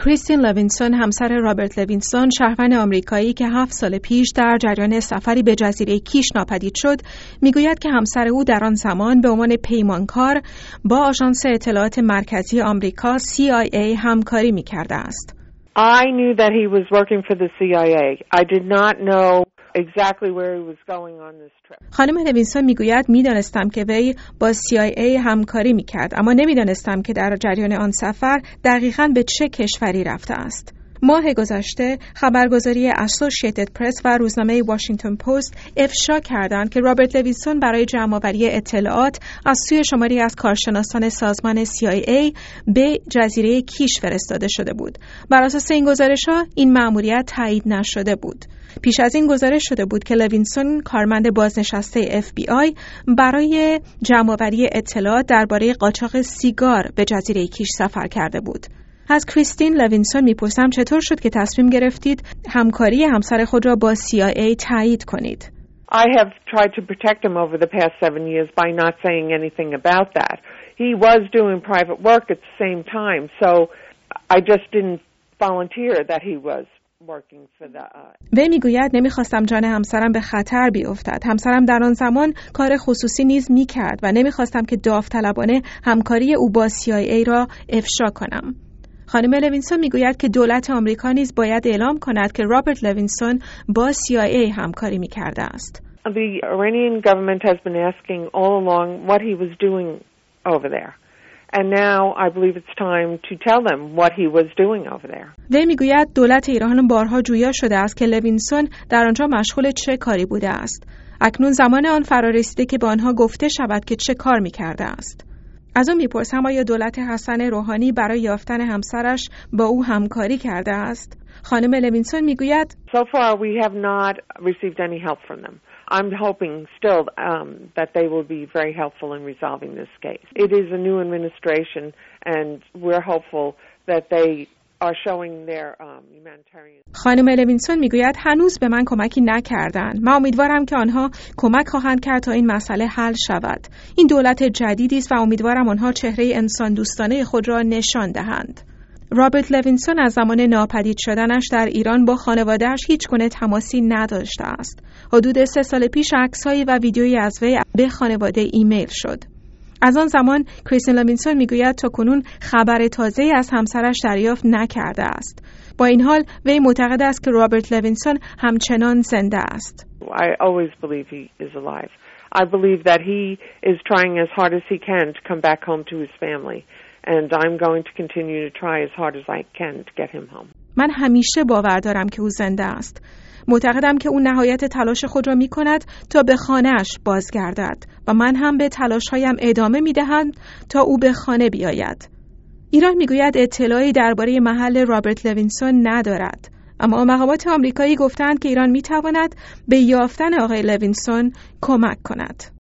کریستین لوینسون همسر رابرت لوینسون، شهروند آمریکایی که 7 سال پیش در جریان سفری به جزیره کیش ناپدید شد، میگوید که همسر او در آن زمان به عنوان پیمانکار با آژانس اطلاعات مرکزی آمریکا CIA همکاری می‌کرده است. I knew that he was working for the CIA. I did not know exactly where he was going on this trip. خانم لوینسون میگوید میدانستم که وی با CIA همکاری میکرد، اما نمیدانستم که در جریان آن سفر دقیقاً به چه کشوری رفته است. ماه گذشته خبرگزاری اسوسییتد پرس و روزنامه واشنگتن پست افشا کردند که رابرت لوینسون برای جمع‌آوری اطلاعات از سوی شماری از کارشناسان سازمان CIA به جزیره کیش فرستاده شده بود. بر اساس این گزارش‌ها این مأموریت تایید نشده بود. پیش از این گزارش شده بود که لوینسون کارمند بازنشسته FBI برای جمع‌آوری اطلاعات درباره قاچاق سیگار به جزیره کیش سفر کرده بود. از کریستین لوینسون میپرسم چطور شد که تصمیم گرفتید همکاری همسر خود را با CIA تایید کنید؟ I have tried to protect him over the past 7 years by not saying anything about that. He was doing private work at the same time, so I just didn't volunteer that he was working for the وی میگوید نمیخواستم جان همسرم به خطر بیفتد. همسرم در آن زمان کار خصوصی نیز میکرد و نمیخواستم که داوطلبانه همکاری او با CIA را افشا کنم. خانم لوینسون میگوید که دولت آمریکا نیز باید اعلام کند که رابرت لوینسون با CIA همکاری میکرده است. The Iranian government has been asking all along what he was doing over there. And now I believe it's time to tell them what he was doing over there. وی میگوید دولت ایران بارها جویا شده است که لوینسون در آنجا مشغول چه کاری بوده است. اکنون زمان آن فرا رسیده که به آنها گفته شود که چه کار میکرده است. از او میپرسم آیا دولت حسن روحانی برای یافتن همسرش با او همکاری کرده است؟ خانم لوینسون میگوید So far we have not received any help from them. I'm hoping still that they will be very helpful in resolving this case. It is a new administration and we're hopeful that they are showing their humanitarian. خانم لوینسون میگوید هنوز به من کمکی نکردند. من امیدوارم که آنها کمک خواهند کرد تا این مسئله حل شود. این دولت جدیدی است و امیدوارم آنها چهره انسان دوستانه خود را نشان دهند. رابرت لوینسون از زمان ناپدید شدنش در ایران با خانواده‌اش هیچ گونه تماسی نداشته است. حدود 3 سال پیش عکس‌هایی و ویدیویی از وی به خانواده ایمیل شد. از آن زمان کریستین لوینسون میگوید تا کنون خبر تازه‌ای از همسرش دریافت نکرده است. با این حال وی معتقد است که رابرت لوینسون همچنان زنده است. I always believe he is alive. I believe that he is trying as hard as he can to come back home to his family. And I'm going to continue to try as hard as I can to get him home. من همیشه باور دارم که او زنده است. معتقدم که او نهایت تلاش خود را می‌کند تا به خانه‌اش بازگردد و من هم به تلاش‌هایم ادامه می‌دهم تا او به خانه بیاید. ایران می‌گوید اطلاعی درباره محل رابرت لوینسون ندارد، اما مقامات آمریکایی گفتند که ایران می‌تواند به یافتن آقای لوینسون کمک کند.